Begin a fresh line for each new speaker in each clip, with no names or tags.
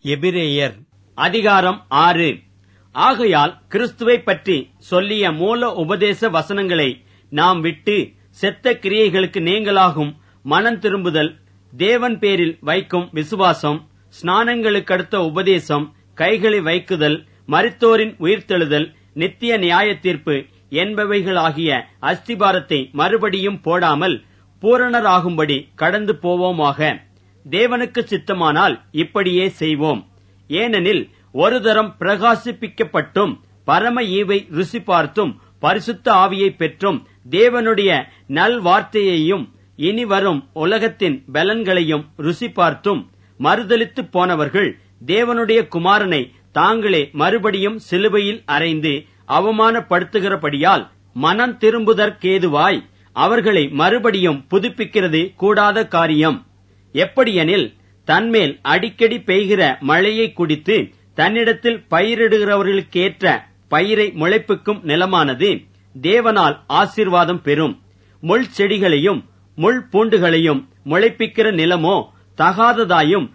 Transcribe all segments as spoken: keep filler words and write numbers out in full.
எபிரேயர் அதிகாரம் ஆறு. ஆகையால் கிறிஸ்துவை பற்றி சொல்லிய மூல உபதேச வசனங்களை நாம் விட்டு செத்த கிரியைகளுக்கு நீங்களாகும் மனம் திரும்புதல், தேவன் பேரில் வைக்கும் விசுவாசம், ஸ்நானங்களுக்கடுத்த உபதேசம், கைகளை வைக்குதல், மரித்தோரின் உயிர்த்தெழுதல், நித்திய நியாய தீர்ப்பு என்பவைகளாகிய அஸ்திபாரத்தை மறுபடியும் போடாமல் பூரணராகும்படி கடந்து போவோமாக. தேவனுக்கு சித்தமானால் இப்படியே செய்வோம். ஏனெனில் ஒரு தரம் பிரகாசிப்பிக்கப்பட்டும் பரம ஈவை ருசி பார்த்தும் பரிசுத்த ஆவியை பெற்றும் தேவனுடைய நல் வார்த்தையையும் இனி வரும் உலகத்தின் பலன்களையும் ருசி பார்த்தும் மறுதலித்து போனவர்கள் தேவனுடைய குமாரனை தாங்களே மறுபடியும் சிலுவையில் அறைந்து அவமானப்படுத்துகிறபடியால் மனம் திரும்புதற்கேதுவாய் அவர்களை மறுபடியும் புதுப்பிக்கிறது கூடாத காரியம். எப்படியெனில், தன்மேல் அடிக்கடி பெய்கிற மழையை குடித்து தன்னிடத்தில் பயிரிடுகிறவர்களுக்கேற்ற பயிரை முளைப்புக்கும் நிலமானது தேவனால் ஆசீர்வாதம் பெறும். முள் செடிகளையும் முள் பூண்டுகளையும் முளைப்பிக்கிற நிலமோ தகாததாயும்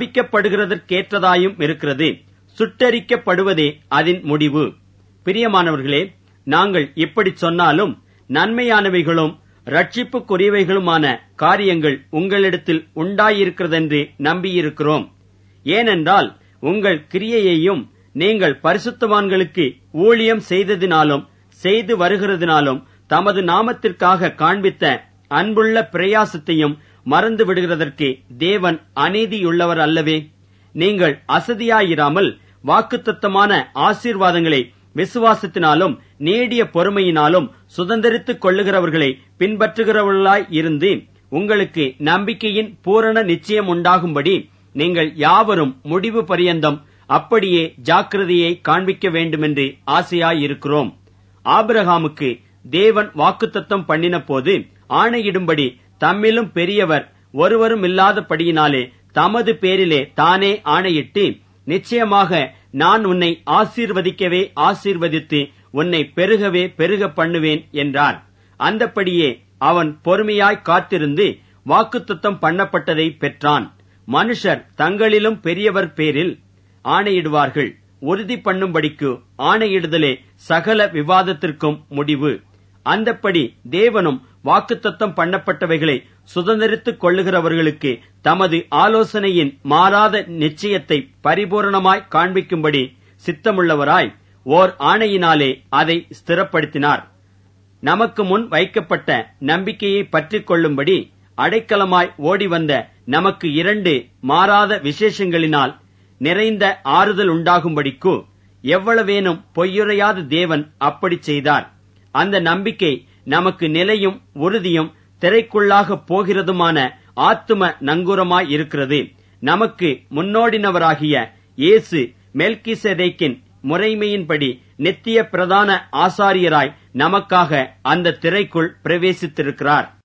சபிக்கப்படுகிறதற்கேற்றதாயும் இருக்கிறது. சுட்டரிக்கப்படுவதே அதன் முடிவு. பிரியமானவர்களே, நாங்கள் இப்படி சொன்னாலும் நன்மையானவைகளும் ரட்சிப்புக்குரியவைகளுமான காரியங்கள் உங்களிடத்தில் உண்டாயிருக்கிறதென்று நம்பியிருக்கிறோம். ஏனென்றால் உங்கள் கிரியையையும் நீங்கள் பரிசுத்தவான்களுக்கு ஊழியம் செய்ததினாலும் செய்து வருகிறதினாலும் தமது நாமத்திற்காக காண்பித்த அன்புள்ள பிரயாசத்தையும் மறந்து விடுகிறதற்கு தேவன் அநீதியுள்ளவர் அல்லவே. நீங்கள் அசதியாயிராமல் வாக்குத்தத்தமான ஆசீர்வாதங்களை விசுவாசத்தினாலும் நீடிய பொறுமையினாலும் சுதந்திரித்துக் கொள்ளுகிறவர்களை பின்பற்றுகிறவர்களாய் இருந்து உங்களுக்கு நம்பிக்கையின் பூரண நிச்சயம் உண்டாகும்படி நீங்கள் யாவரும் முடிவு பரியந்தம் அப்படியே ஜாக்கிரதையை காண்பிக்க வேண்டுமென்று ஆசையாயிருக்கிறோம். ஆபிரகாமுக்கு தேவன் வாக்குத்தத்தம் பண்ணின போது ஆணையிடும்படி தம்மிலும் பெரியவர் ஒருவரும் இல்லாதபடியினாலே தமது பேரிலே தானே ஆணையிட்டு, நிச்சயமாக நான் உன்னை ஆசீர்வதிக்கவே ஆசீர்வதித்து உன்னை பெருகவே பெருக பண்ணுவேன் என்றார். அந்தப்படியே அவன் பொறுமையாய் காத்திருந்து வாக்குத்தத்தம் பண்ணப்பட்டதை பெற்றான். மனுஷர் தங்களிலும் பெரியவர் பேரில் ஆணையிடுவார்கள். உறுதி பண்ணும்படிக்கு ஆணையிடுதலே சகல விவாதத்திற்கும் முடிவு. அந்தப்படி தேவனும் வாக்குத்தத்தம் பண்ணப்பட்டவைகளை சுதந்திரித்துக் கொள்ளுகிறவர்களுக்கு தமது ஆலோசனையின் மாறாத நிச்சயத்தை பரிபூரணமாய் காண்பிக்கும்படி சித்தமுள்ளவராய் ஓர் ஆணையினாலே அதை ஸ்திரப்படுத்தினார். நமக்கு முன் வைக்கப்பட்ட நம்பிக்கையை பற்றிக் கொள்ளும்படி அடைக்கலமாய் ஓடிவந்த நமக்கு இரண்டு மாறாத விசேஷங்களினால் நிறைந்த ஆறுதல் உண்டாகும்படிக்கு எவ்வளவேனும் பொய்யுரையாத தேவன் அப்படி செய்தார். அந்த நம்பிக்கை நமக்கு நிலையும் உறுதியும் திரைக்குள்ளாக போகிறதுமான ஆத்தும நங்கூரமாய் இருக்கிறது. நமக்கு முன்னோடினவராகிய இயேசு மெல்கிசேதேக்கின் முறைமையின்படி நித்திய பிரதான ஆசாரியராய் நமக்காக அந்த திரைக்குள் பிரவேசித்திருக்கிறார்.